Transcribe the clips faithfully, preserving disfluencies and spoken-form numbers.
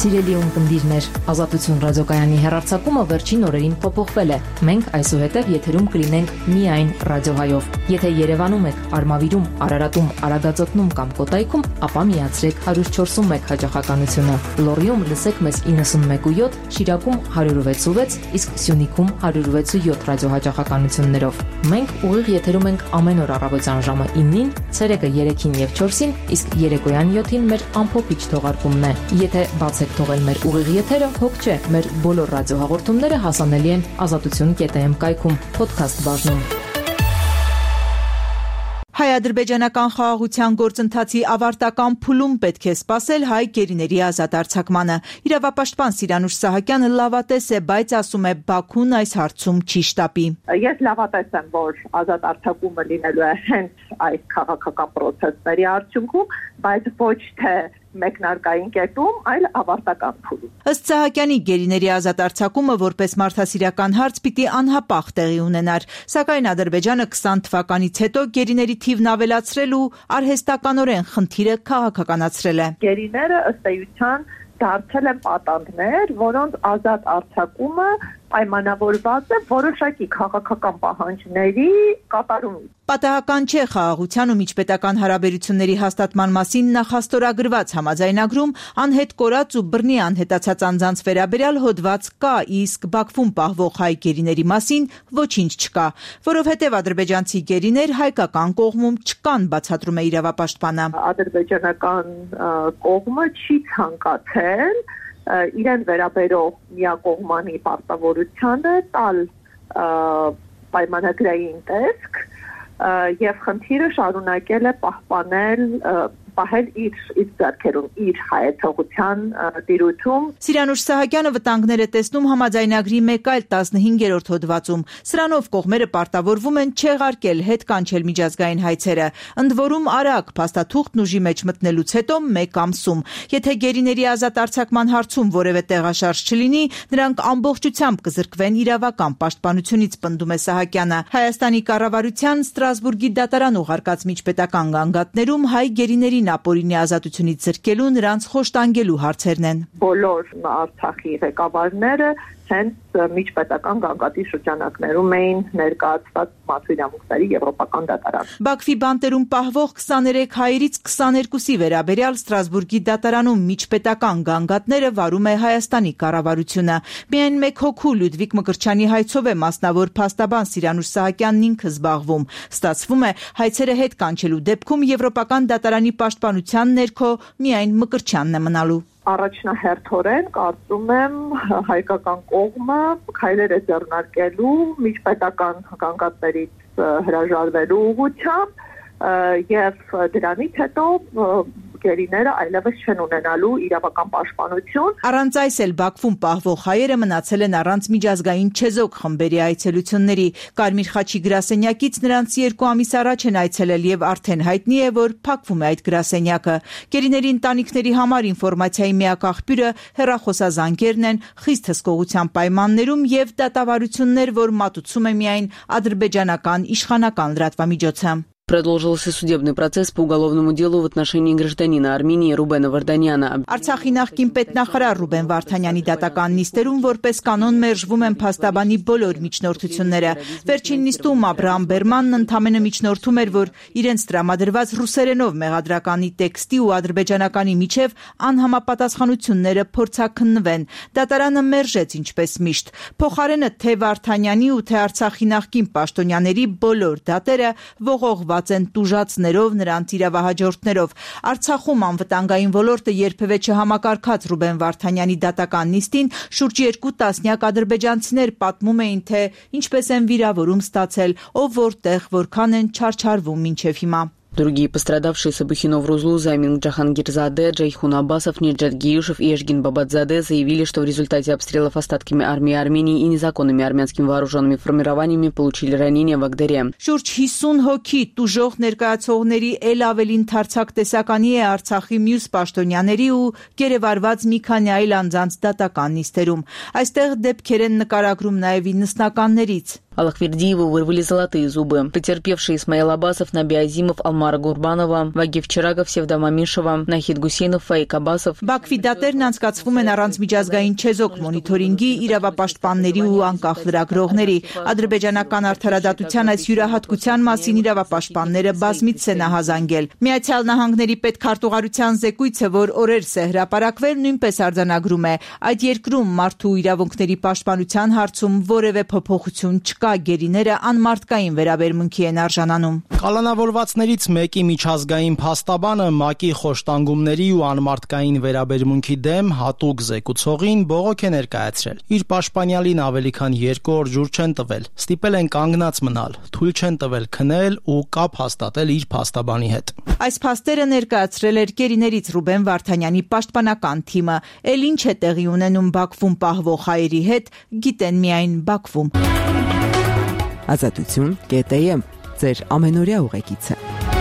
Սիրելի ունկնդիրներ, Ազատություն ռադիոկայանի հեռարձակումը վերջին օրերին փոփոխվել է։ Մենք այսուհետև եթերում կլինենք միայն ռադիոհայով։ Եթե Երևանում եք, Արմավիրում, Արարատում, Արագածոտնում կամ Կոտայքում, ապա միացրեք հարյուր չորսուն մեկ հաճախականությունը։ Լոռիում լսեք մեզ իննսունմեկ ու յոթ, Շիրակում հարյուր վեց ու վեց, իսկ Սյունիքում հարյուր վեց ու յոթ ռադիոհաճախականություններով։ Մենք ուղիղ եթերում ենք ամեն օր առավոտյան ժամը իննին, ցերեկը երեքին եւ չորսին, իսկ երեկոյան յոթին մեր ամփոփիչ թողարկումն է։ Եթե բաց եք թողել մեր ուղիղ եթերը, հոգ չէ, մեր բոլոր ռադիոհաղորդումները հասանելի են ազատություն կետ էմ կայքում, podcast բաժնում։ Հայ-ադրբեջանական խաղաղության գործընթացի ավարտական փուլում պետք է սպասել հայ գերիների ազատ արձակմանը։ Իրավապաշտպան Սիրանուշ Սահակյանը լավատես է, բայց ասում է Բաքուն այս հարցում չի շտապի։ Ես լավատես եմ, որ ազատ արձակումը լինելու է հենց այս քաղաքական պրոցեսների արդյունքում, բայց ոչ թե մեկնարկային կետում, այլ ավարտական փուլում։ Ըստ Սահակյանի գերիների ազատ արձակումը որպես մարդասիրական հարց պիտի անհապաղ տեղի ունենար, սակայն Ադրբեջանը քսան թվականից հետո գերիների թիվն ավելացրել ու արհեստականորեն խնդիրը քաղաքականացրել է։ Գերիները ըստ էության դարձել են պատանդներ, որոնց ազատ արձակումը պայմանավորված է որոշակի քաղաքական պահանջների կատարումից։ Պատահական չէ խաղաղության ու միջպետական հարաբերությունների հաստատման մասին նախաստորագրված համաձայնագրում անհետ կորած ու բռնի անհետացած անձանց վերաբերյալ հոդված կա, իսկ Բաքվում պահվող հայ գերիների մասին ոչինչ չկա, որովհետև ադրբեջանցի գերիներ հայկական կողմում չկան, բացատրում է իրավապաշտպանը։ Ադրբեջանական կողմը չի ցանկացել իրեն վերաբերող միակողմանի պարտավորությանը տալ պայմանագրային տեսք եւ խնդիրը շարունակել է պահպանել պահել իր իր ձեռքերում իր հայեցողության դիրույթում։ Սիրանուշ Սահակյանը վտանգներ է տեսնում համաձայնագրի մեկ այլ տասնհինգերորդ հոդվածում։ Սրանով կողմերը պարտավորվում են չեղարկել հետ կանչել միջազգային հայցերը, ընդ որում արագ փաստաթուղթն ուժի մեջ մտնելուց հետո մեկ ամսում։ Եթե գերիների ազատ արձակման հարցում որևէ տեղաշարժ չլինի, նրանք ամբողջությամբ կզրկվեն իրավական պաշտպանությունից, պնդում է Սահակյանը։ Հայաստանի կառավարության Ստրասբուրգի դատարան ուղարկած միջպետական գանգատներում հայ գերիների ապօրինի ազատությունից զրկելու, նրանց խոշտանգելու հարցերն են։ Բոլոր Արցախի ղեկավարները հենց միջպետական գանգատի շրջանակներում էին ներկայացված մարդու եվրոպական դատարան։ Բաքվի բանտերում պահվող քսաներեք հայերից քսաներկուսի վերաբերյալ Ստրասբուրգի դատարանում միջպետական գանգատները վարում է Հայաստանի կառավարությունը։ Միայն մեկ հոգու Լյուդվիկ Մկրտչյանի հայցով է մասնավոր փաստաբան Սիրանուշ Սահակյանն ինքը զբաղվում։ Ստացվում է, հայցերը հետ կանչելու դեպքում եվրոպական դատարանի պաշտպանության ներքո միայն Մկրտչյանն է մնալու։ Առաջնահերթորեն կարծում եմ հայկական կողմը քայլեր է ձեռնարկելու միջպետական գանգատներից հրաժարվելու ուղղությամբ եւ դրանից հետո գերիները այլևս չեն ունենալու իրավական պաշտպանություն։ Առանց այս էլ Բաքվում պահվող հայերը մնացել են առանց միջազգային չեզոք խմբերի այցելությունների։ Կարմիր խաչի գրասենյակից նրանց երկու ամիս առաջ են այցելել եւ արդեն հայտնի է, որ փակվում է այդ գրասենյակը։ Գերիների ընտանիքների համար ինֆորմացիայի միակ աղբյուրը հեռախոսազանգերն են, խիստ հսկողության պայմաններում եւ դատավարություններ, որ մատուցում է միայն ադրբեջանական իշխանական լրատվամիջոցը։ Продолжился судебный процесс по уголовному делу в отношении гражданина Армении Рубена Վարդանյանը։ Արցախի նախկին պետնախարար Ռուբեն Վարդանյանի դատական նիստերում որպես կանոն մերժվում են փաստաբանի բոլոր միջնորդությունները։ Վերջին նիստում Աբրահամ Բերմանն ընդամենը միջնորդում էր, որ իրենց տրամադրված ռուսերենով մեղադրականի տեքստի ու ադրբեջանականի միջև անհամապատասխանությունները փորձաքննվեն։ Դատարանը մերժեց ինչպես միշտ։ Փոխարենը թե Վարդանյանի ու թե Արցախի նախկին պաշտոնյաների բոլոր դատերը ողողված են տուժածներով, նրանց իրավահաջորդներով։ Արցախում անվտանգային ոլորտը երբևէ չհամակարգած Ռուբեն Վարդանյանի դատական նիստին շուրջ երկու տասնյակ ադրբեջանցիներ պատմում էին, թե ինչպես են վիրավորում ստացել, ով որտեղ, որքան են չարչարվում մինչև հիմա։ Другие пострадавшие Сабухинов Рузлу, Замин Джахангирзаде, Джайхун Аббасов, Ниджат Гиюшев и Эшгин Бабадзаде заявили, что в результате обстрелов остатками армии Армении и незаконными армянскими вооруженными формированиями получили ранения в Агдере. Շուրջ հիսուն հոգի տուժող ներկայացողների էլ ավելի ընդարձակ տեսականի է Արցախի մյուս պաշտոնյաների ու գերեվարված մի քանի այլ անձանց դատական նիստերում։ Այստեղ դեպքեր են նկարագրում նաև իննսնականներից։ Аллахвердиеву вырвали золотые зубы. Потерпевшие Исмаил Абасов, Наби Азимов, Алмара Гурбанова, Вагиф Чирагов, Севда Мамишева, Нахид Гусейнов, Фаик Абасов. Բաքվի դատերն անցկացվում են առանց միջազգային չեզոք մոնիթորինգի, իրավապաշտպանների ու անկախ լրագրողների։ Ադրբեջանական արդարադատության այս յուրահատկության մասին իրավապաշտպանները բազմիցս են ահազանգել։ Միացյալ Նահանգների պետքարտուղարության զեկույցը, որ օրերս է հրապարակվել, նույնպես արձանագրում է, այդ երկրում մարդու իրավունքների պաշտպանության հարցում որևէ փոփոխություն չկա, գերիները անմարդկային վերաբերմունքի են արժանանում։ Կալանավորվածներից մեկի միջազգային փաստաբանը ՄԱԿ-ի խոշտանգումների ու անմարդկային վերաբերմունքի դեմ հատուկ զեկուցողին բողոք է ներկայացրել։ Իր պաշտպանյալին ավելի քան երկու օր ջուր չեն տվել, ստիպել են կանգնած մնալ, թույլ չեն տվել քնել ու կապ հաստատել իր փաստաբանի հետ։ Այս փաստերը ներկայացրել էր գերիներից Ռուբեն Վարդանյանի պաշտպանական թիմը։ Էլ ինչ է տեղի ունենում Բաքվում պահվող հայերի հետ, գիտեն միայն Բաքվում։ Ազատություն կետ էմ ձեր ամենօրյա ուղեկիցը։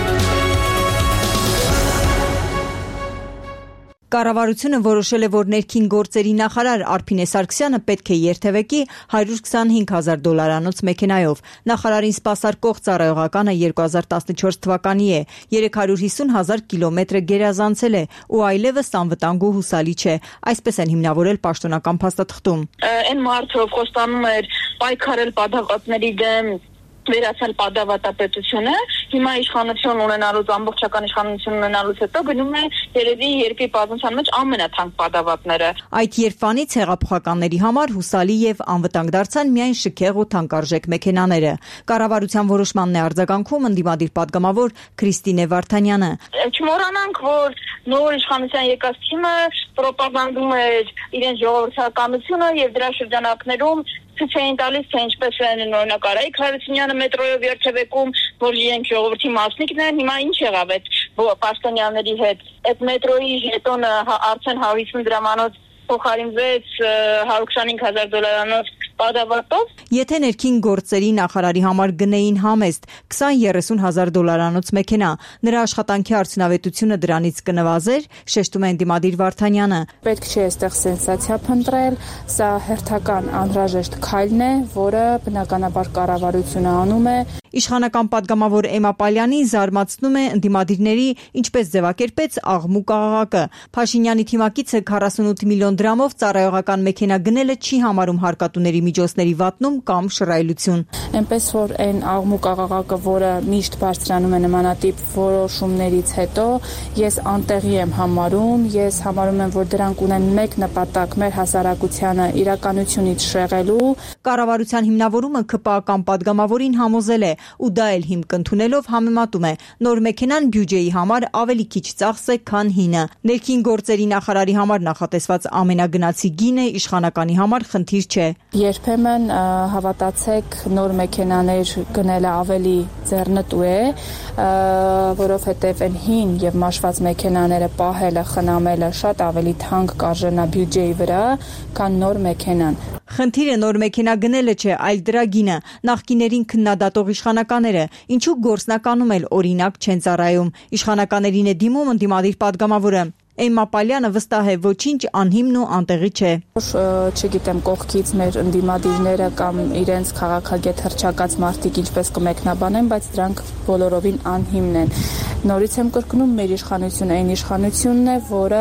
Կառավարությունը որոշել է, որ ներքին գործերի նախարար Արփինե Սարգսյանը պետք է երթևեկի հարյուր քսանհինգ հազար դոլարանոց մեքենայով։ Նախարարին սպասարկող ծառայողականը երկու հազար տասնչորս թվականի է, երեք հարյուր հիսուն հազար կիլոմետրը գերազանցել է ու այլևս անվտանգ ու հուսալի չէ, այսպես են հիմնավորել պաշտոնական փաստաթղթում։ Այն մարդը խոստանում էր պայքարել պատահվածների դեմ, վերացել պատավատապետությունը, հիմա իշխանություն ունենալուց, ամբողջական իշխանություն ունենալուց հետո գնում է երևի երկրի պատմության մեջ ամենաթանկ պատավատները։ Այդ երբանից հեղափոխականների համար հուսալի եւ անվտանգ դարձան միայն շքեղ ու թանկարժեք մեքենաները։ Կառավարության որոշմանն է արձագանքում ընդդիմադիր պատգամավոր Քրիստինե Վարդանյանը։ Չմոռանանք, որ նոր իշխանության եկած թիմը պրոպագանդում էր իրենց ժողովրդականությունը եւ դրա շրջանակներում ցույց էին տալիս, թե ինչպես են օրինակ Արայիկ Հարությունյանը մետրոյով երթևեկում, որ իրենք ժողովրդի մասնիկն են, հիմա ինչ եղավ այդ պաշտոնյաների հետ։ Այդ մետրոյի ժետոնը արդեն հարյուր հիսուն դրամանոց փոխարինվեց հարյուր քսանհինգ հազար դոլարանոց պատավատով։ Եթե ներքին գործերի նախարարի համար գնեին համեստ քսան երեսուն հազար դոլարանոց մեքենա, նրա աշխատանքի արդյունավետությունը դրանից կնվազեր, շեշտում է ընդդիմադիր Վարդանյանը։ Պետք չէ այստեղ սենսացիա փնտրել, սա հերթական անհրաժեշտ քայլն է, որը բնականաբար կառավարությունը անում է։ Իշխանական պատգամավոր Էմմա Պալյանի զարմացնում է ընդդիմադիրների ինչպես ձևակերպեց աղմուկ աղաղակը։ Փաշինյանի թիմակիցը քառասունութ միլիոն դրամով ծառայողական մեքենա գնելը չի համարում հարկատուների միջոցների վատնում կամ շռայլություն։ Այնպես որ այն աղմուկ աղաղակը, որը միշտ բարձրանում է նմանատիպ որոշումներից հետո, ես անտեղի եմ համարում, ես համարում եմ, որ դրանք ունեն մեկ նպատակ՝ մեր հասարակությանը իրականությունից շեղելու։ Կառավարության հիմնավորումը ՔՊԱ-ական պատգամավորին համոզել է, ու դա էլ հիմք ընդունելով համեմատում է նոր մեքենան բյուջեի համար ավելի քիչ ծախս է, քան հինը։ Ներքին գործերի նախարարի համար նախատեսված ամենագնացի գինը իշխանականի համար խնդիր չէ։ Երբեմն հավատացեք, նոր մեքենաներ գնելը ավելի ձեռնտու է, որովհետև այն հին եւ մաշված մեքենաները պահելը, խնամելը շատ ավելի թանկ կարժենա բյուջեի վրա, քան նոր մեքենան։ Խնդիրը նոր մեքենա գնելը չէ, այլ դրա գինը։ Նախկիներին քննադատող իշխանականները ինչու գործնականում էլ օրինակ չեն ծառայում։ Իշխանականներին է դիմում ընդդիմադիր պատգամավորը։ Էմմա Պալյանը վստահ է, ոչինչ անհիմն ու անտեղի չէ։ Չգիտեմ, կողքից մեր ընդդիմադիրները կամ իրենց քաղաքագետ հռչակած մարդիկ ինչպես կմեկնաբանեն, բայց դրանք բոլորովին անհիմն են։ Նորից եմ կրկնում, մեր իշխանությունը այն իշխանությունն է, որը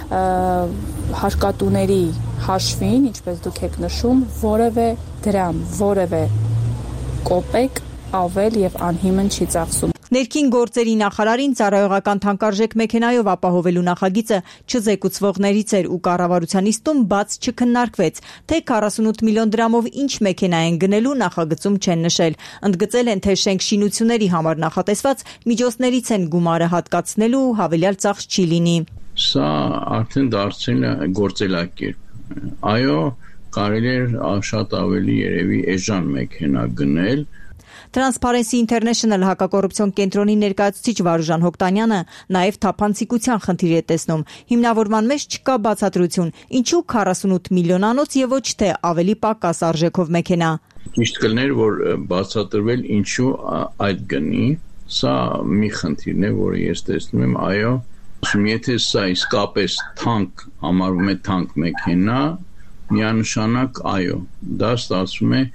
հարկատուների հաշվին, ինչպես դուք եք նշում, որևէ դրամ, որևէ կոպեկ ավել եւ անհիմն չի ծախսում։ Ներքին գործերի նախարարին ծառայողական թանկարժեք մեքենայով ապահովելու նախագիծը չզեկուցվողներից էր ու կառավարության իստում բաց չքննարկվեց, թե քառասունութ միլիոն դրամով ինչ մեքենա են գնելու նախագծում չեն նշել։ Ընդգծել են, թե շենք շինությունների համար նախատեսված միջոցներից են գումարը հատկացնելու ու հավելյալ ծախս չի լինի։ Սա արդեն դարձել է գործելակերպ։ Այո, կարելի է շատ ավելի երևի էժան մեքենա գնել։ Transparency International հակակոռուպցիոն կենտրոնի ներկայացուցիչ Վարուժան Հոկտանյանը նաև թափանցիկության խնդիր է տեսնում։ Հիմնավորման մեջ չկա բացատրություն, ինչու քառասունութ միլիոնանոց եւ ոչ թե ավելի պակաս արժեքով մեքենա։ Ճիշտ կլներ, որ բացատրվել ինչու այդ գնի, սա մի խնդիրն է, որը ես տեսնում եմ, այո, եթե սա իսկապես թանկ համարվում է թանկ մեքենա, միանշանակ այո, դա ստացվում է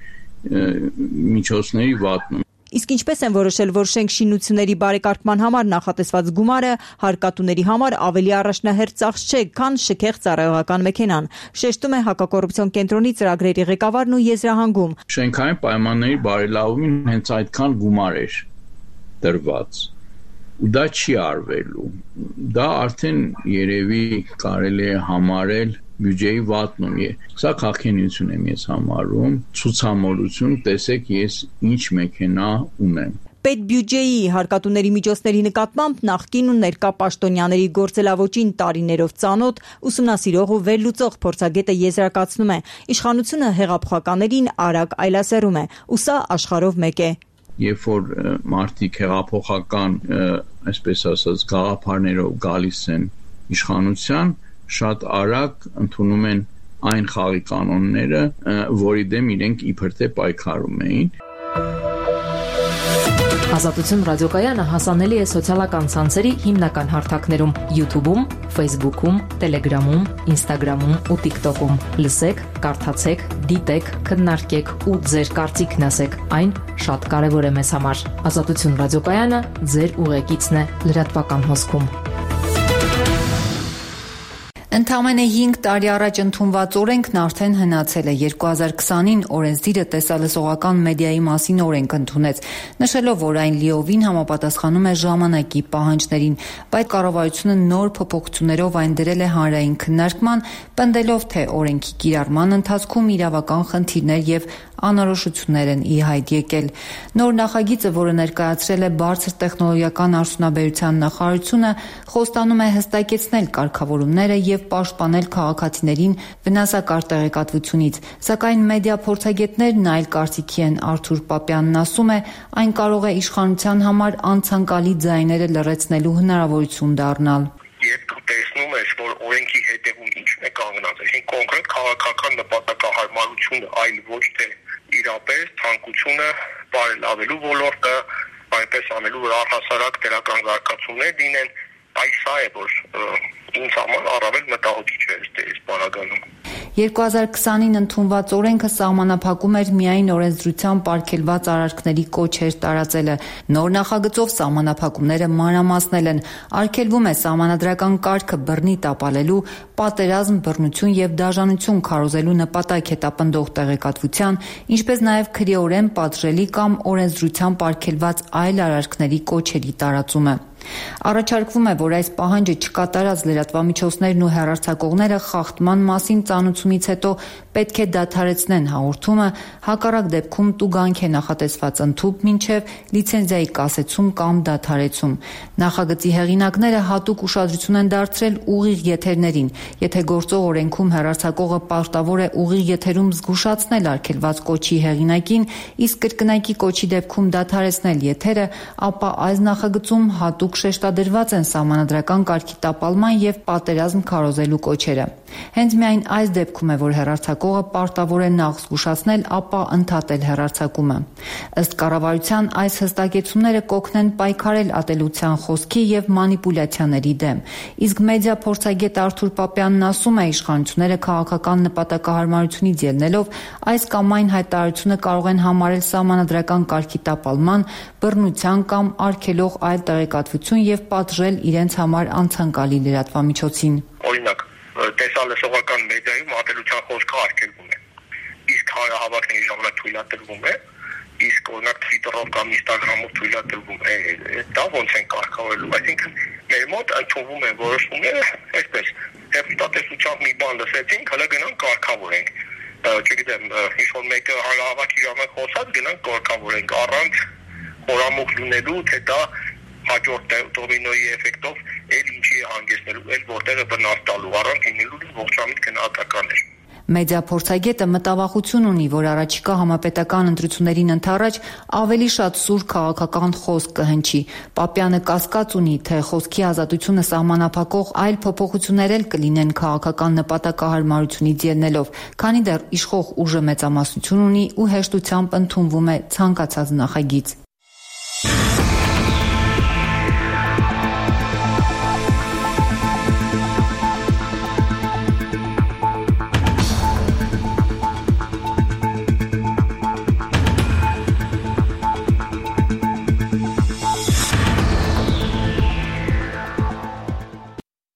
միջոցների վատնում։ Իսկ ինչպես են որոշել, որ շենք շինությունների բարեկարգման համար նախատեսված գումարը հարկատուների համար ավելի առաջնահերթ ծախս չէ, քան շքեղ ծառայողական մեքենան, շեշտում է հակակոռուպցիոն կենտրոնի ծրագրերի ղեկավարն ու եզրահանգում։ Շենքային պայմանների բարելավումին հենց այդքան գումար էր տրված։ Ու դա չի արվելու։ Դա արդեն երևի կարելի է համարել բյուջեի վատնում է։ Սա քաղաքենություն եմ ես համարում, ցուցամոլություն, տեսեք ես ինչ մեքենա ունեմ։ Պետբյուջեի հարկատուների միջոցների նկատմամբ նախկին ու ներկա պաշտոնյաների գործելավոճին տարիներով ծանոթ ուսումնասիրող ու վերլուծող փորձագետը եզրակացնում է, իշխանությունը հեղափոխականներին արագ այլասերում է, ու սա աշխարհով մեկ է։ Երբ որ մարդիկ հեղափոխական, այսպես ասած, գաղափարներով գալիս են իշխանության, շատ արագ ընդունում են այն խաղի կանոնները, որի դեմ իրենք իբր թե պայքարում էին։ Ազատություն ռադիոկայանը հասանելի է սոցիալական ցանցերի հիմնական հարթակներում՝ YouTube-ում, Facebook-ում, Telegram-ում, Instagram-ում ու TikTok-ում։ Լսեք, կարդացեք, դիտեք, քննարկեք ու ձեր կարծիքն ասեք։ Այն շատ կարևոր է մեզ համար։ Ազատություն ռադիոկայանը ձեր ուղեկիցն է լրատվական հոսքում։ Ընդամենը հինգ տարի առաջ ընդունված օրենքն արդեն հնացել է։ երկու հազար քսանին օրենսդիրը տեսալսողական մեդիայի մասին օրենք ընդունեց, նշելով, որ այն լիովին համապատասխանում է ժամանակի պահանջներին, բայց կառավարությունը նոր փոփոխություններով այն դրել է հանրային քննարկման, պնդելով, թե օրենքի կիրառման ընթացքում իրավական խնդիրներ եւ անորոշություններ են ի հայտ եկել։ Նոր նախագիծը, որը ներկայացրել է բարձր տեխնոլոգիական արդյունաբերության նախարարությունը, խոստանում է հստակեցնել կարգավորումները եւ պաշտպանել քաղաքացիներին վնասակար տեղեկատվությունից, սակայն մեդիա փորձագետներն այլ կարծիքի են։ Արթուր Պապյանն ասում է, այն կարող է իշխանության համար անցանկալի ձայները լռեցնելու հնարավորություն դառնալ։ Երբ դու տեսնում ես, որ օրենքի հետևում ինչն է կանգնած, այսինքն կոնկրետ քաղաքական նպատակահարմարությունը, այլ ոչ թե իրապես ցանկությունը բարելավելու ոլորտը, այնպես անելու, որ առհասարակ դրական զարգացումներ լինեն, այս սա է, որ ինձ համար առավել մտահոգիչ է այս բանագանում։ երկու հազար քսանին ընդունված օրենքը սահմանափակում էր միայն օրենսդրությամբ արգելված արարքների կոչեր տարածելը։ Նոր նախագծով սահմանափակումները մանրամասնել են։ Արգելվում է սահմանադրական կարգը բռնի տապալելու, պատերազմ, բռնություն եւ դաժանություն քարոզելու նպատակ հետապնդող տեղեկատվության, ինչպես նաեւ քրեորեն պատժելի կամ օրենսդրությամբ արգելված այլ արարքների կոչերի տարածումը։ Առաջարկվում է, որ այս պահանջը չկատարած լրատվամիջոցներն ու հեռարձակողները խախտման մասին ծանոթությունից հետո պետք է դադարեցնեն հաղորդումը, հակառակ դեպքում տուգանք է նախատեսված ընդհուպ մինչև լիցենզիայի կասեցում կամ դադարեցում։ Նախագծի հեղինակները հատուկ ուշադրություն են դարձրել ուղիղ եթերներին։ Եթե գործող օրենքում հեռարձակողը պարտավոր է ուղիղ եթերում զգուշացնել արգելված կոչի հեղինակին, իսկ կրկնակի կոչի դեպքում դադարեցնել եթերը, ապա այս նախագծում հատուկ շեշտադրված են սահմանադրական կարգի տապալման եւ պատերազմ քարոզելու կոչերը։ Հենց միայն այս դեպքում է, որ հեռարձակողը պարտավոր է նախ զգուշացնել, ապա ընդհատել հեռարձակումը։ Ըստ կառավարության այս հստակեցումները կօգնեն պայքարել ատելության խոսքի եւ մանիպուլյացիաների դեմ։ Իսկ մեդիա փորձագետ Արթուր Պապյանն ասում է, իշխանությունները քաղաքական նպատակահարմարությունից ելնելով այս կամ այն հայտարարությունը կարող են համարել սահմանադրական կարգի տապալման, բռնության կամ արգելող այլ տեղեկատվություն եւ պատժել իրենց համար անցանկալի լրատվամիջոցին։ Օրինակ, տեսալսողական մեդիայում ատելության խոսքը արգելվում է, իսկ հանրահավաքների ժամանակ թույլատրվում է, իսկ օրինակ Twitter-ով կամ Instagram-ով թույլատրվում է, դա ոնց են կարգավորելու։ Այսինքն մեր մոտ ընդունվում են որոշումները այսպես, դեպտատեսությամբ մի բան լսեցինք, հələ գնանք կարգավորենք։ Չգիտեմ, ինչ-որ մեկը հանրահավաքի ժամանակ խոսած, գնանք կարգավորենք առանց խորամուխ լինելու, թե դա հաջորդ դոմինոյի էֆեկտով էլ ինչի է հանգեցնելու, էլ որտեղը վնաս տալու, առանց լինելու ողջամիտ գնահատականներ։ Մեդիա փորձագետը մտավախություն ունի, որ առաջիկա համապետական ընտրություններին ընդառաջ ավելի շատ սուր քաղաքական խոսք կհնչի։ Պապյանը կասկած ունի, թե խոսքի ազատությունը սահմանափակող այլ փոփոխություններ էլ կլինեն քաղաքական նպատակահարմարությունից ելնելով, քանի դեռ իշխող ուժը մեծամասնություն ունի ու հեշտությամբ ընդունվում է ցանկացած նախագիծ։